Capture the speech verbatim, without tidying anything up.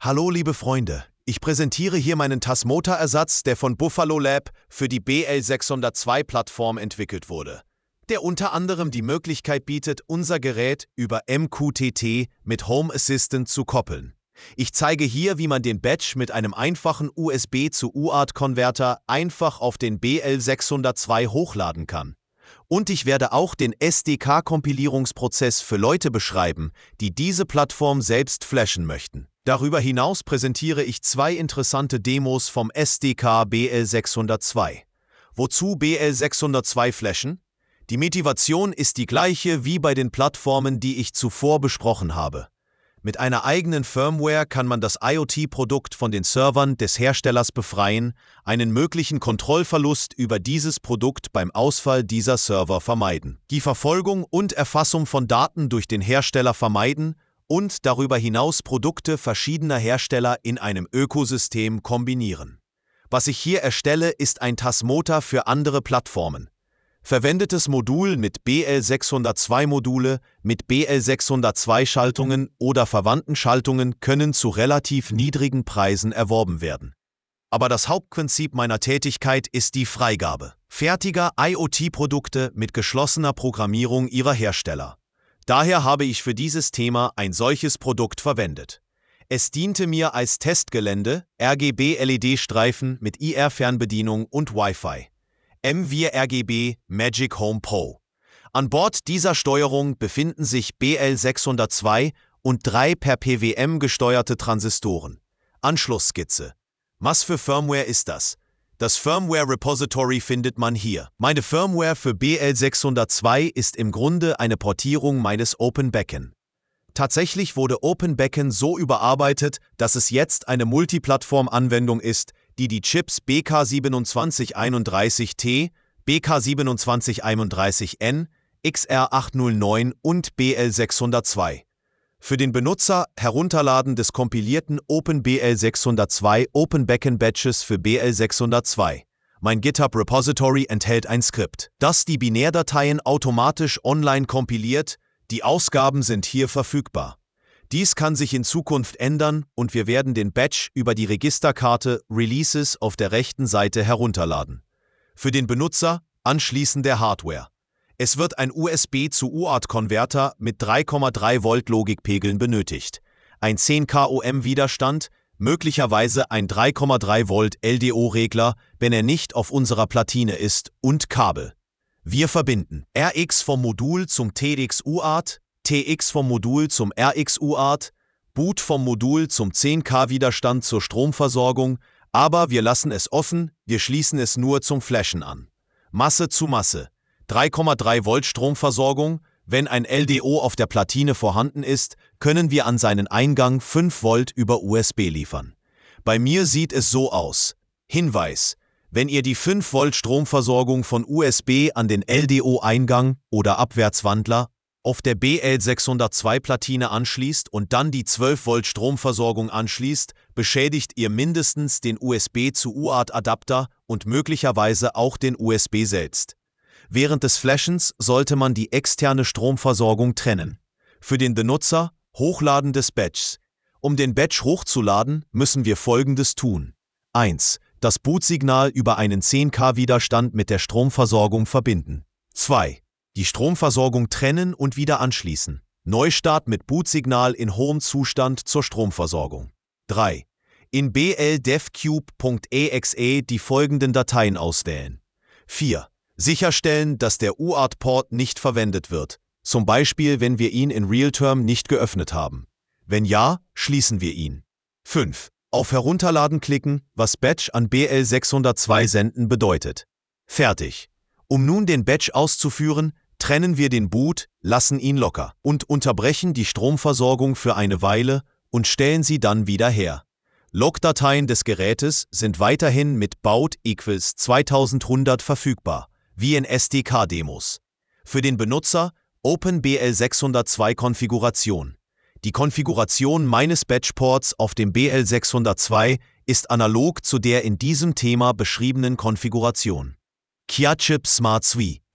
Hallo liebe Freunde, ich präsentiere hier meinen Tasmota-Ersatz, der von Buffalo Lab für die B L sechshundertzwei-Plattform entwickelt wurde, der unter anderem die Möglichkeit bietet, unser Gerät über M Q T T mit Home Assistant zu koppeln. Ich zeige hier, wie man den Badge mit einem einfachen U S B zu U A R T-Konverter einfach auf den B L sechshundertzwei hochladen kann. Und ich werde auch den S D K-Kompilierungsprozess für Leute beschreiben, die diese Plattform selbst flashen möchten. Darüber hinaus präsentiere ich zwei interessante Demos vom S D K B L sechshundertzwei. Wozu B L sechshundertzwei flashen? Die Motivation ist die gleiche wie bei den Plattformen, die ich zuvor besprochen habe. Mit einer eigenen Firmware kann man das IoT-Produkt von den Servern des Herstellers befreien, einen möglichen Kontrollverlust über dieses Produkt beim Ausfall dieser Server vermeiden, die Verfolgung und Erfassung von Daten durch den Hersteller vermeiden und darüber hinaus Produkte verschiedener Hersteller in einem Ökosystem kombinieren. Was ich hier erstelle, ist ein Tasmota für andere Plattformen. Verwendetes Modul mit B L sechshundertzwei Module mit B L sechshundertzwei Schaltungen oder verwandten Schaltungen können zu relativ niedrigen Preisen erworben werden. Aber das Hauptprinzip meiner Tätigkeit ist die Freigabe fertiger IoT-Produkte mit geschlossener Programmierung ihrer Hersteller. Daher habe ich für dieses Thema ein solches Produkt verwendet. Es diente mir als Testgelände, R G B-L E D-Streifen mit I R-Fernbedienung und Wi-Fi. M vier R G B Magic Home Pro. An Bord dieser Steuerung befinden sich B L sechshundertzwei und drei per P W M gesteuerte Transistoren. Anschlussskizze. Was für Firmware ist das? Das Firmware Repository findet man hier. Meine Firmware für B L sechshundertzwei ist im Grunde eine Portierung meines OpenBeacon. Tatsächlich wurde OpenBeacon so überarbeitet, dass es jetzt eine Multiplattform-Anwendung ist, die die Chips B K siebenundzwanzig einunddreißig T, B K siebenundzwanzig einunddreißig N, X R achthundertneun und B L sechshundertzwei. Für den Benutzer Herunterladen des kompilierten OpenBL sechshundertzwei OpenBeacon Badges für B L sechshundertzwei. Mein GitHub Repository enthält ein Skript, das die Binärdateien automatisch online kompiliert. Die Ausgaben sind hier verfügbar. Dies kann sich in Zukunft ändern und wir werden den Badge über die Registerkarte Releases auf der rechten Seite herunterladen. Für den Benutzer Anschließen der Hardware. Es wird ein U S B zu U A R T-Konverter mit drei Komma drei Volt Logikpegeln benötigt, ein zehn K Ohm Widerstand, möglicherweise ein drei Komma drei Volt L D O-Regler, wenn er nicht auf unserer Platine ist, und Kabel. Wir verbinden R X vom Modul zum T X U A R T, T X vom Modul zum R X U A R T, Boot vom Modul zum zehn K Widerstand zur Stromversorgung, aber wir lassen es offen, wir schließen es nur zum Flashen an. Masse zu Masse. drei Komma drei Volt Stromversorgung, wenn ein L D O auf der Platine vorhanden ist, können wir an seinen Eingang fünf Volt über U S B liefern. Bei mir sieht es so aus. Hinweis: Wenn ihr die fünf Volt Stromversorgung von U S B an den L D O-Eingang oder Abwärtswandler auf der B L sechshundertzwei Platine anschließt und dann die zwölf Volt Stromversorgung anschließt, beschädigt ihr mindestens den U S B zu U A R T-Adapter und möglicherweise auch den U S B selbst. Während des Flashens sollte man die externe Stromversorgung trennen. Für den Benutzer Hochladen des Badges. Um den Badge hochzuladen, müssen wir Folgendes tun. eins. Das Bootsignal über einen zehn K Widerstand mit der Stromversorgung verbinden. zwei. Die Stromversorgung trennen und wieder anschließen. Neustart mit Bootsignal in hohem Zustand zur Stromversorgung. drei. In B L devcube punkt E X E die folgenden Dateien auswählen. vier. Sicherstellen, dass der U A R T-Port nicht verwendet wird, zum Beispiel wenn wir ihn in Realterm nicht geöffnet haben. Wenn ja, schließen wir ihn. fünf. Auf Herunterladen klicken, was Badge an B L sechshundertzwei senden bedeutet. Fertig. Um nun den Badge auszuführen, trennen wir den Boot, lassen ihn locker und unterbrechen die Stromversorgung für eine Weile und stellen sie dann wieder her. Logdateien des Gerätes sind weiterhin mit baud equals zweitausendeinhundert verfügbar, wie in S D K-Demos. Für den Benutzer OpenBL sechshundertzwei Konfiguration. Die Konfiguration meines Badge-Ports auf dem B L sechshundertzwei ist analog zu der in diesem Thema beschriebenen Konfiguration. Kia Chip Smart S W I